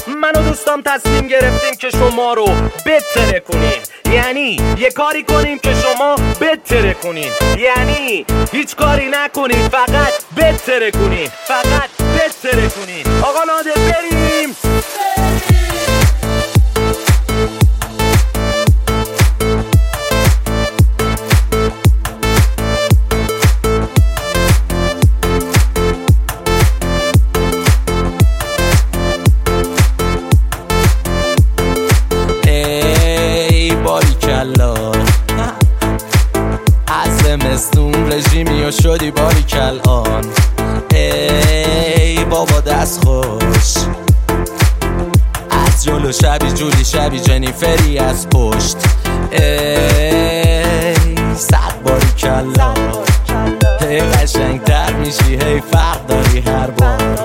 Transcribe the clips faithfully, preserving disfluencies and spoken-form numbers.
من و دوستام تصمیم گرفتیم که شما رو بتره کنیم، یعنی یه کاری کنیم که شما بتره کنین، یعنی هیچ کاری نکنین فقط بتره کنین، فقط بتره کنین. آقا نادر بریم. از زمستون رژیمی و شدی باریکل آن. ای بابا دست خوش از جلو شبی جولی شبی جنیفری از پشت. ای صد باریکل هی قشنگ تر میشی هی فرق داری هر بار.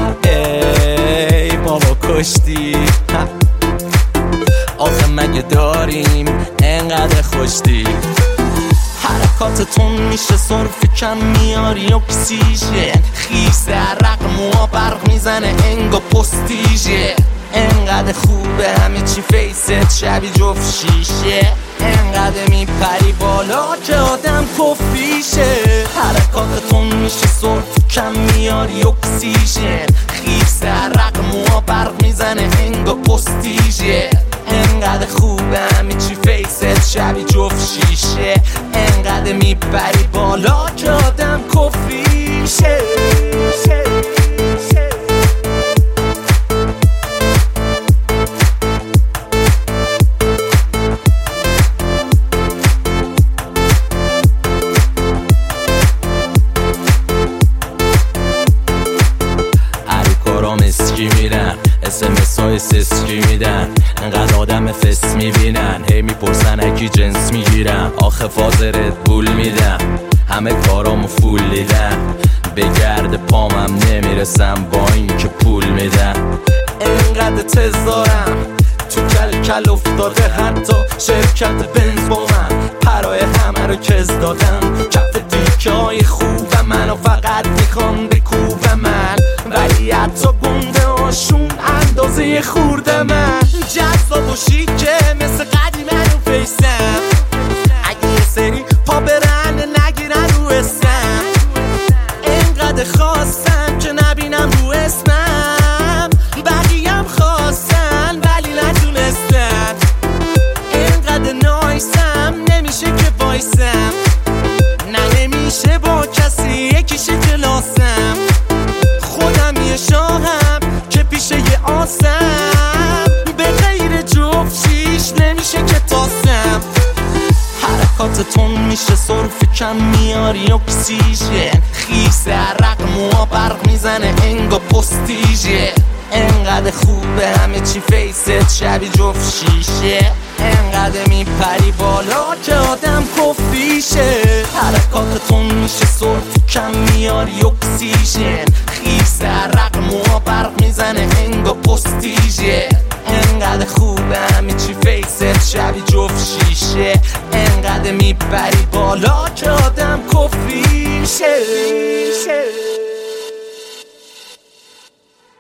ای بابا کشتی آخه مگه داریم انقدر خوشتی؟ حرکاتتون میشه صرف کم میاری اکسیژن، خیس عرق موها برق میزنه انگا پستیژه. انقدر خوبه همه چی فیست شبی جفت شیشه، انقدر میپری بالا که آدم کفیشه. حرکاتتون میشه صرف کم میاری اکسیژن، خیس عرق موها برق میزنه انگا پستیژه. انقدر خوبه همه چی فیست شبی جفت شیشه، انقدر میپری بالا که آدم کفیشه. اسکی میرن اسمس های سسکی میدن، انقدر آدم فس میبینن هی میپرسن اکی جنس میگیرم. آخه فاز ردبول میدم همه کارامو فول دیدم، به گرد پامم نمیرسم با این که پول میدم. انقدر تز دارم تو کل کل افتاده حتی شرکت بنز با من، پرای همه رو کز دادم کف دیکه های خوب منو فقط میخوان بکوب من، ولی حتی گنده هاشون اندازه خورده من. جذاب و شیکه مثل قدیم رو فیسم، اگه یه سری پا برن نگیرن رو اسم، انقدر خواستم که نبینم رو اسمم، بقیم خواستن ولی نتونستن. انقدر نایسم نمیشه که وایسم، نه نمیشه با کسی یکیشه کلاسم، خودم یه شاهم که پیشه یه آسم، به غیر جفت شیش نمیشه که تاسم. حرکاتتون میشه صرف کم میاری اکسیژن، خیس عرق موها برق میزنه انگا پستیژه. انقدر خوبه همه چی فیست شبی جفت شیشه، انقدر میپری بالا که آدم کفیشه. حرکاتتون میشه صرف کم میاری اکسیژن، خیس عرق موها برق میزنه انگا پستیژه. انقدر خوبه همه چی فیست شبی جفت شیشه، انقدر میپری بالا که آدم کفیشه.